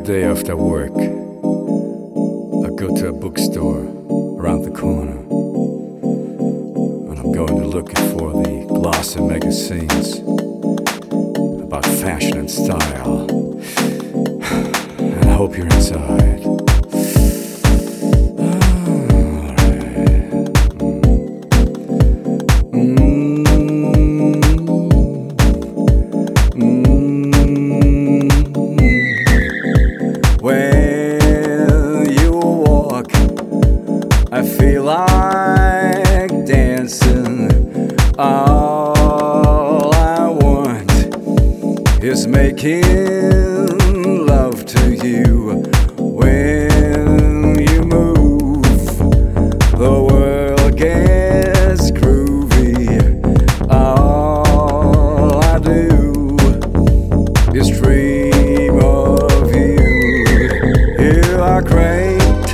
day after work, I go to a bookstore around the corner, and I'm going to look for the glossy magazines about fashion and style. And I hope you're inside. I feel like dancing. All I want is making love to you. When you move, the world gets groovy. All I do is dream of you. You are great.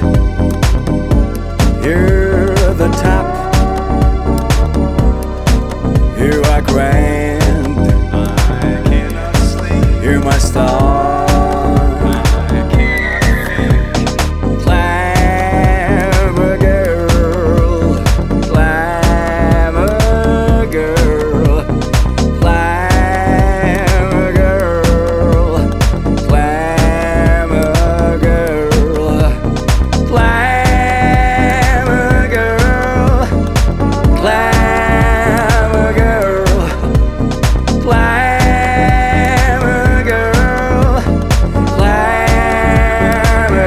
You're the top. You are grand. I cannot sleep. You're my star. I cannot think. Glamour girl. Glamour girl. Glamour girl. Glamour girl. Glamour girl. Glamour girl, glamour girl, glamour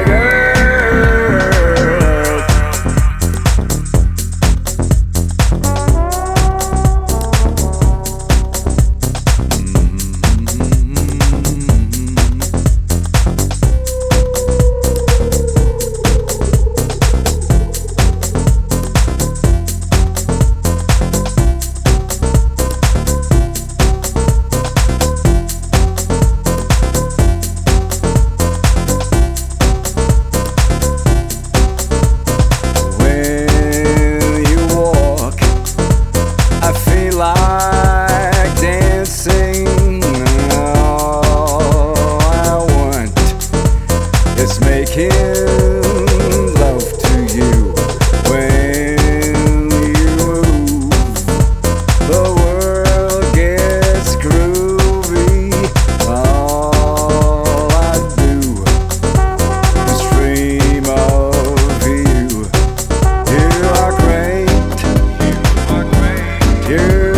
like dancing. All I want is making love to you. When you move, the world gets groovy. All I do is dream of you. You are great. You are great.